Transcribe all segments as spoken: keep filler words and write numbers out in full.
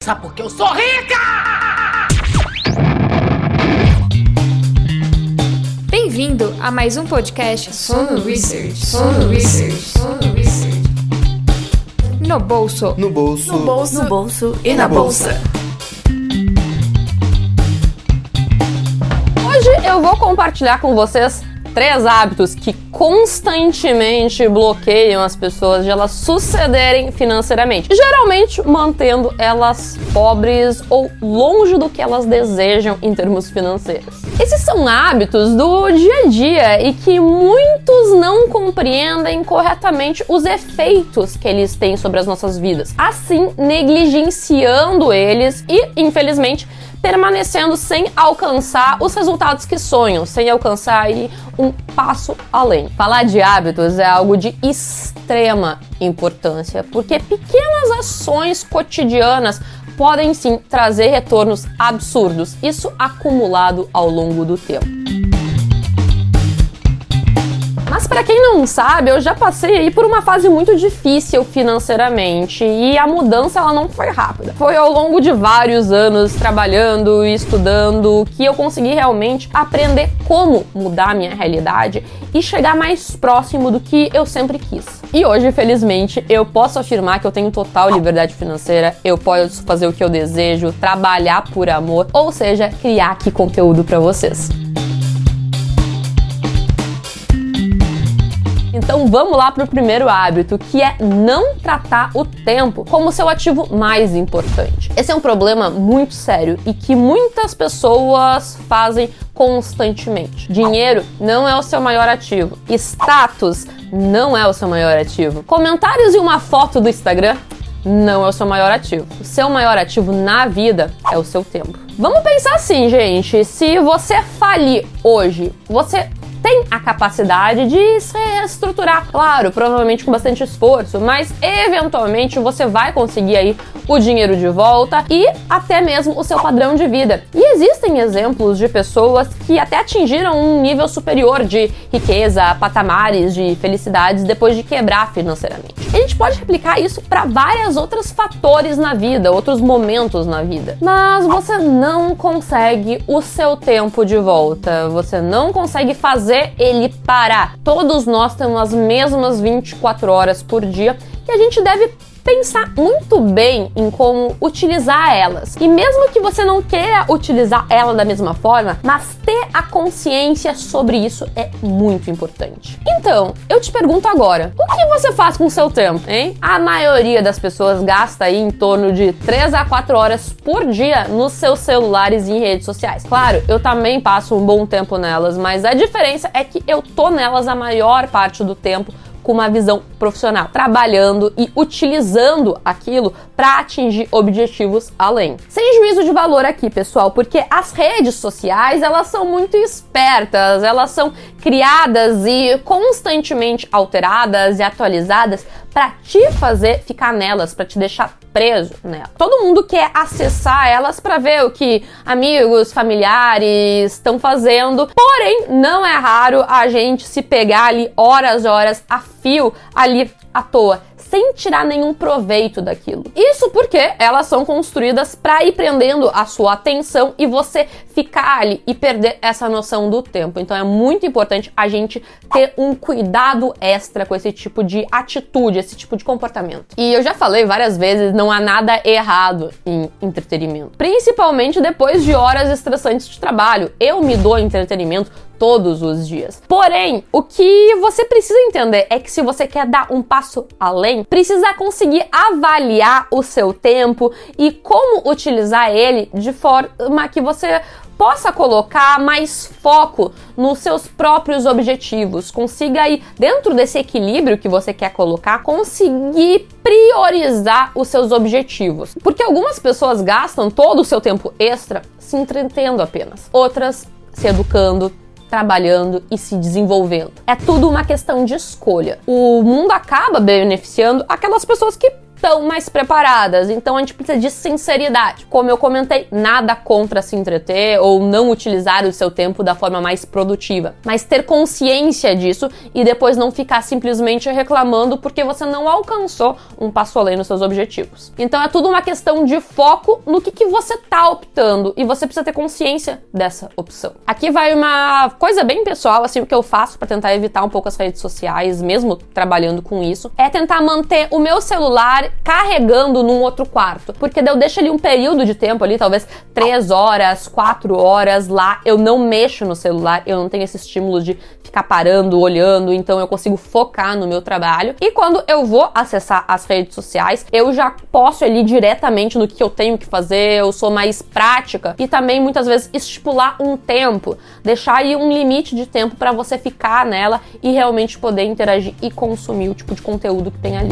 Sabe por que eu sou rica? Bem-vindo a mais um podcast Sono Research. Sono Research. Sono Research. No bolso. No bolso. No bolso. No bolso e na bolsa. Hoje eu vou compartilhar com vocês três hábitos que constantemente bloqueiam as pessoas de elas sucederem financeiramente, geralmente mantendo elas pobres ou longe do que elas desejam em termos financeiros. Esses são hábitos do dia a dia e que muitos não compreendem corretamente os efeitos que eles têm sobre as nossas vidas, assim negligenciando eles e, infelizmente, permanecendo sem alcançar os resultados que sonham, sem alcançar aí um passo além. Falar de hábitos é algo de extrema importância, porque pequenas ações cotidianas podem sim trazer retornos absurdos, isso acumulado ao longo do tempo. Mas para quem não sabe, eu já passei aí por uma fase muito difícil financeiramente e a mudança ela não foi rápida. Foi ao longo de vários anos trabalhando e estudando que eu consegui realmente aprender como mudar a minha realidade e chegar mais próximo do que eu sempre quis. E hoje, felizmente, eu posso afirmar que eu tenho total liberdade financeira, eu posso fazer o que eu desejo, trabalhar por amor, ou seja, criar aqui conteúdo para vocês. Então vamos lá para o primeiro hábito, que é não tratar o tempo como seu ativo mais importante. Esse é um problema muito sério e que muitas pessoas fazem constantemente. Dinheiro não é o seu maior ativo. Status não é o seu maior ativo. Comentários e uma foto do Instagram não é o seu maior ativo. O seu maior ativo na vida é o seu tempo. Vamos pensar assim, gente. Se você falir hoje, você tem a capacidade de se reestruturar, claro, provavelmente com bastante esforço, mas eventualmente você vai conseguir aí o dinheiro de volta e até mesmo o seu padrão de vida. E existem exemplos de pessoas que até atingiram um nível superior de riqueza, patamares de felicidades depois de quebrar financeiramente. A gente pode replicar isso para vários outros fatores na vida, outros momentos na vida. Mas você não consegue o seu tempo de volta, você não consegue fazer ele parar. Todos nós temos as mesmas vinte e quatro horas por dia e a gente deve pensar muito bem em como utilizar elas. E mesmo que você não queira utilizar ela da mesma forma, mas ter a consciência sobre isso é muito importante. Então, eu te pergunto agora, o que você faz com o seu tempo, hein? A maioria das pessoas gasta aí em torno de três a quatro horas por dia nos seus celulares e em redes sociais. Claro, eu também passo um bom tempo nelas, mas a diferença é que eu tô nelas a maior parte do tempo com uma visão profissional, trabalhando e utilizando aquilo para atingir objetivos além. Sem juízo de valor aqui, pessoal, porque as redes sociais, elas são muito espertas, elas são criadas e constantemente alteradas e atualizadas para te fazer ficar nelas, para te deixar preso nela. Todo mundo quer acessar elas para ver o que amigos, familiares estão fazendo, porém, não é raro a gente se pegar ali horas e horas a fio ali à toa, sem tirar nenhum proveito daquilo. Isso porque elas são construídas para ir prendendo a sua atenção e você ficar ali e perder essa noção do tempo. Então é muito importante a gente ter um cuidado extra com esse tipo de atitude, esse tipo de comportamento. E eu já falei várias vezes, não há nada errado em entretenimento, principalmente depois de horas estressantes de trabalho. Eu me dou entretenimento todos os dias. Porém, o que você precisa entender é que se você quer dar um passo além, precisa conseguir avaliar o seu tempo e como utilizar ele de forma que você possa colocar mais foco nos seus próprios objetivos, consiga aí, dentro desse equilíbrio que você quer colocar, conseguir priorizar os seus objetivos. Porque algumas pessoas gastam todo o seu tempo extra se entretendo apenas, outras se educando, trabalhando e se desenvolvendo. É tudo uma questão de escolha. O mundo acaba beneficiando aquelas pessoas que estão mais preparadas. Então a gente precisa de sinceridade. Como eu comentei, nada contra se entreter ou não utilizar o seu tempo da forma mais produtiva, mas ter consciência disso e depois não ficar simplesmente reclamando porque você não alcançou um passo além nos seus objetivos. Então é tudo uma questão de foco no que, que você tá optando e você precisa ter consciência dessa opção. Aqui vai uma coisa bem pessoal, assim, o que eu faço para tentar evitar um pouco as redes sociais, mesmo trabalhando com isso, é tentar manter o meu celular carregando num outro quarto, porque daí eu deixo ali um período de tempo ali, talvez três horas, quatro horas lá, eu não mexo no celular, eu não tenho esse estímulo de ficar parando, olhando, então eu consigo focar no meu trabalho. E quando eu vou acessar as redes sociais, eu já posso ali diretamente no que eu tenho que fazer, eu sou mais prática e também muitas vezes estipular um tempo, deixar aí um limite de tempo para você ficar nela e realmente poder interagir e consumir o tipo de conteúdo que tem ali.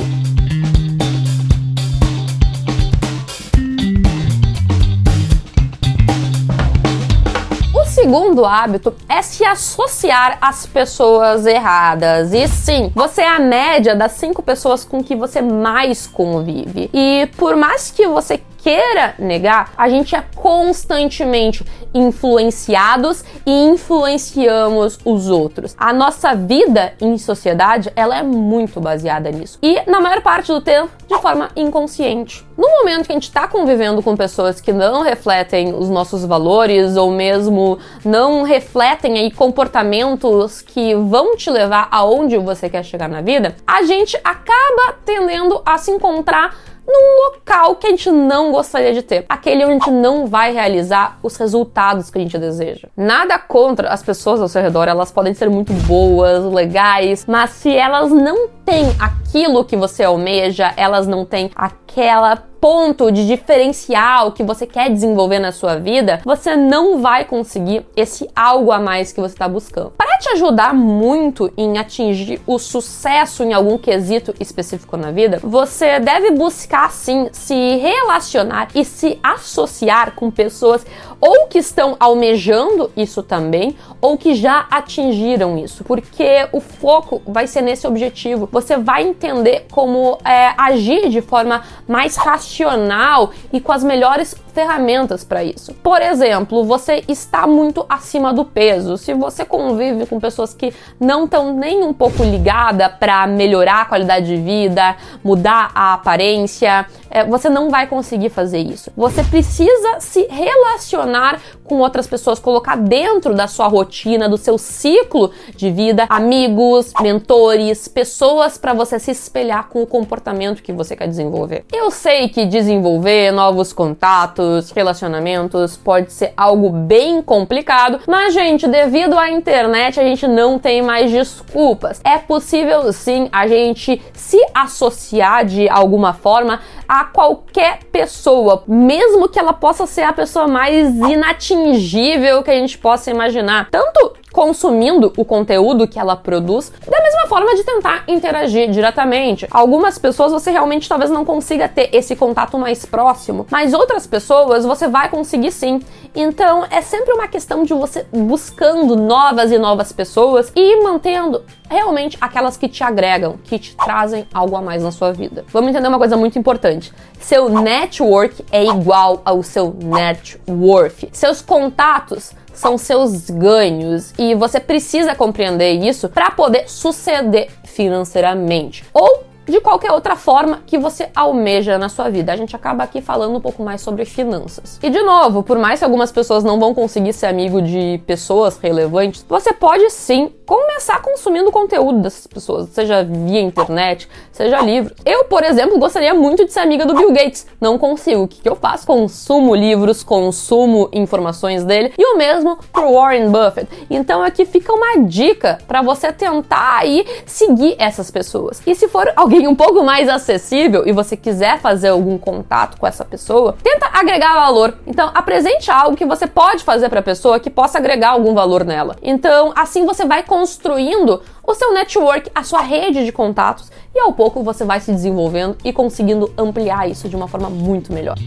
O segundo hábito é se associar às pessoas erradas. E sim, você é a média das cinco pessoas com que você mais convive. E por mais que você queira negar, a gente é constantemente influenciados e influenciamos os outros. A nossa vida em sociedade, ela é muito baseada nisso. E, na maior parte do tempo, de forma inconsciente. No momento que a gente está convivendo com pessoas que não refletem os nossos valores ou mesmo não refletem aí comportamentos que vão te levar aonde você quer chegar na vida, a gente acaba tendendo a se encontrar num local que a gente não gostaria de ter. Aquele onde a gente não vai realizar os resultados que a gente deseja. Nada contra as pessoas ao seu redor, elas podem ser muito boas, legais, mas se elas não têm aquilo que você almeja, elas não têm aquela ponto de diferencial que você quer desenvolver na sua vida, você não vai conseguir esse algo a mais que você está buscando. Para te ajudar muito em atingir o sucesso em algum quesito específico na vida, você deve buscar sim se relacionar e se associar com pessoas ou que estão almejando isso também, ou que já atingiram isso, porque o foco vai ser nesse objetivo. Você vai entender como é, agir de forma mais racional e com as melhores ferramentas para isso. Por exemplo, você está muito acima do peso. Se você convive com pessoas que não estão nem um pouco ligadas para melhorar a qualidade de vida, mudar a aparência, é, você não vai conseguir fazer isso. Você precisa se relacionar com outras pessoas, colocar dentro da sua rotina, do seu ciclo de vida, amigos, mentores, pessoas para você se espelhar com o comportamento que você quer desenvolver. Eu sei que desenvolver novos contatos, relacionamentos pode ser algo bem complicado, mas, gente, devido à internet, a gente não tem mais desculpas. É possível, sim, a gente se associar de alguma forma a qualquer pessoa, mesmo que ela possa ser a pessoa mais inatingível que a gente possa imaginar. Tanto consumindo o conteúdo que ela produz, da mesma forma de tentar interagir diretamente. Algumas pessoas você realmente talvez não consiga ter esse contato mais próximo, mas outras pessoas você vai conseguir sim. Então é sempre uma questão de você buscando novas e novas pessoas e mantendo realmente aquelas que te agregam, que te trazem algo a mais na sua vida. Vamos entender uma coisa muito importante. Seu network é igual ao seu net worth. Seus contatos são seus ganhos e você precisa compreender isso para poder suceder financeiramente ou de qualquer outra forma que você almeja na sua vida. A gente acaba aqui falando um pouco mais sobre finanças. E de novo, por mais que algumas pessoas não vão conseguir ser amigo de pessoas relevantes, você pode sim começar consumindo conteúdo dessas pessoas, seja via internet, seja livros. Eu, por exemplo, gostaria muito de ser amiga do Bill Gates. Não consigo. O que, que eu faço? Consumo livros, consumo informações dele e o mesmo pro Warren Buffett. Então aqui fica uma dica para você tentar aí seguir essas pessoas. E se for alguém um pouco mais acessível e você quiser fazer algum contato com essa pessoa, tenta agregar valor. Então, apresente algo que você pode fazer para a pessoa que possa agregar algum valor nela. Então, assim você vai construindo o seu network, a sua rede de contatos e ao pouco você vai se desenvolvendo e conseguindo ampliar isso de uma forma muito melhor.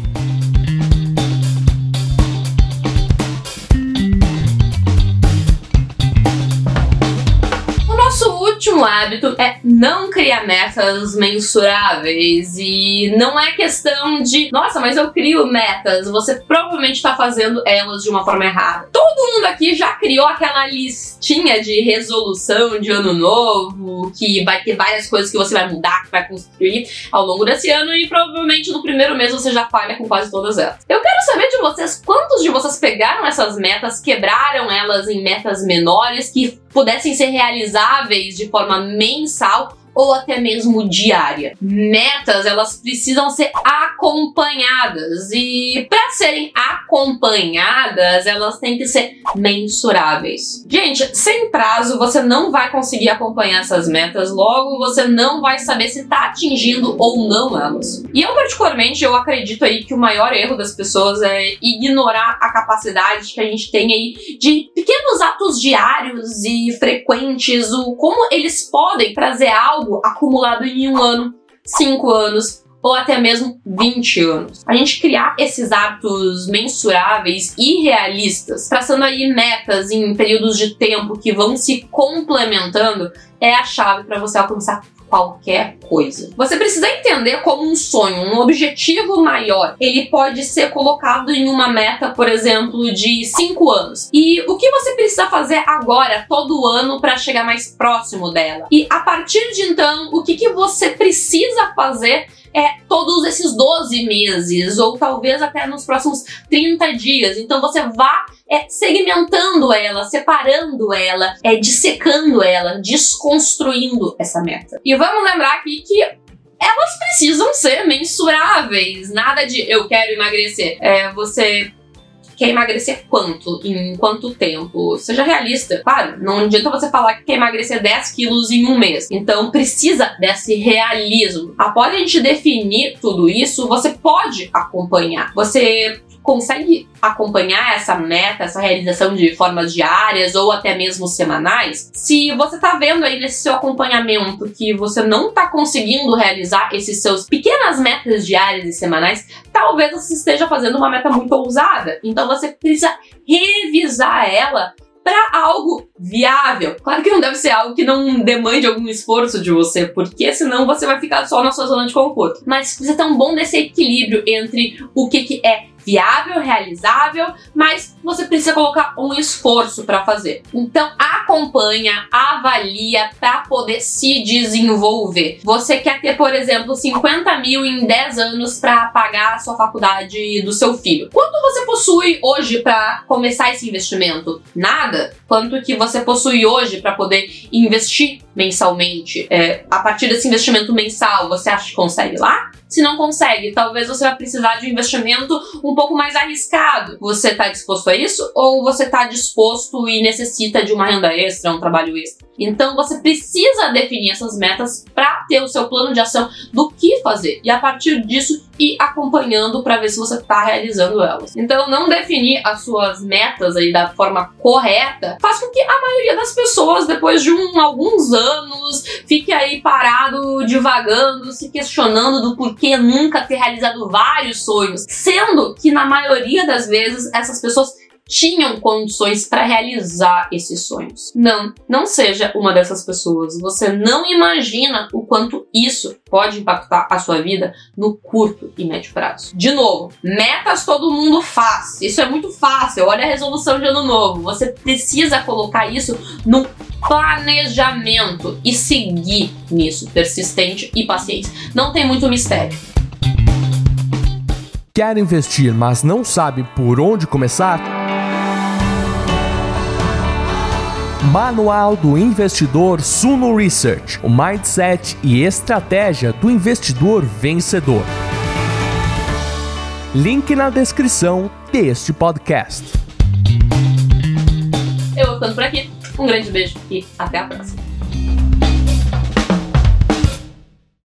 O nosso último último hábito é não criar metas mensuráveis. E não é questão de, nossa, mas eu crio metas. Você provavelmente está fazendo elas de uma forma errada. Todo mundo aqui já criou aquela listinha de resolução de ano novo, que vai ter várias coisas que você vai mudar, que vai construir ao longo desse ano, e provavelmente no primeiro mês você já falha com quase todas elas. Eu quero saber de vocês, quantos de vocês pegaram essas metas, quebraram elas em metas menores, que pudessem ser realizáveis de forma mensal ou até mesmo diária. Metas, elas precisam ser acompanhadas, e para serem acompanhadas, elas têm que ser mensuráveis. Gente, sem prazo você não vai conseguir acompanhar essas metas, logo você não vai saber se está atingindo ou não elas. E eu particularmente, eu acredito aí que o maior erro das pessoas é ignorar a capacidade que a gente tem aí de pequenos atos diários e frequentes, o como eles podem trazer algo acumulado em um ano, cinco anos ou até mesmo vinte anos. A gente criar esses hábitos mensuráveis e realistas, traçando aí metas em períodos de tempo que vão se complementando, é a chave para você alcançar qualquer coisa. Você precisa entender como um sonho, um objetivo maior, ele pode ser colocado em uma meta, por exemplo, de cinco anos. E o que você precisa fazer agora, todo ano, para chegar mais próximo dela? E a partir de então, o que, que você precisa fazer é todos esses doze meses, ou talvez até nos próximos trinta dias. Então você vá é, segmentando ela, separando ela, é, dissecando ela, desconstruindo essa meta. E vamos lembrar aqui que elas precisam ser mensuráveis. Nada de eu quero emagrecer. É, você quer emagrecer quanto? Em quanto tempo? Seja realista. Claro, não adianta você falar que quer emagrecer dez quilos em um mês. Então precisa desse realismo. Após a gente definir tudo isso, você pode acompanhar. Você consegue acompanhar essa meta, essa realização de formas diárias ou até mesmo semanais? Se você tá vendo aí nesse seu acompanhamento que você não tá conseguindo realizar esses seus pequenas metas diárias e semanais, talvez você esteja fazendo uma meta muito ousada. Então você precisa revisar ela para algo viável. Claro que não deve ser algo que não demande algum esforço de você, porque senão você vai ficar só na sua zona de conforto. Mas precisa ter um bom desse equilíbrio entre o que, que é viável, realizável, mas você precisa colocar um esforço para fazer. Então acompanha, avalia para poder se desenvolver. Você quer ter, por exemplo, cinquenta mil em dez anos para pagar a sua faculdade do seu filho. Quanto você possui hoje para começar esse investimento? Nada. Quanto que você possui hoje para poder investir mensalmente? É, a partir desse investimento mensal, você acha que consegue lá? Se não consegue, talvez você vai precisar de um investimento um pouco mais arriscado. Você está disposto a isso? Ou você está disposto e necessita de uma renda extra, um trabalho extra? Então você precisa definir essas metas para ter o seu plano de ação do que fazer. E a partir disso, ir acompanhando para ver se você está realizando elas. Então não definir as suas metas aí da forma correta faz com que a maioria das pessoas, depois de um, alguns anos, fique aí parado, divagando, se questionando do porquê nunca ter realizado vários sonhos, sendo que na maioria das vezes essas pessoas tinham condições para realizar esses sonhos. Não, não seja uma dessas pessoas. Você não imagina o quanto isso pode impactar a sua vida no curto e médio prazo. De novo, metas todo mundo faz. Isso é muito fácil. Olha a resolução de ano novo. Você precisa colocar isso no planejamento e seguir nisso, persistente e paciente. Não tem muito mistério. Quer investir, mas não sabe por onde começar? Manual do Investidor Suno Research, o mindset e estratégia do investidor vencedor. Link na descrição deste podcast. Eu vou ficando por aqui. Um grande beijo e até a próxima.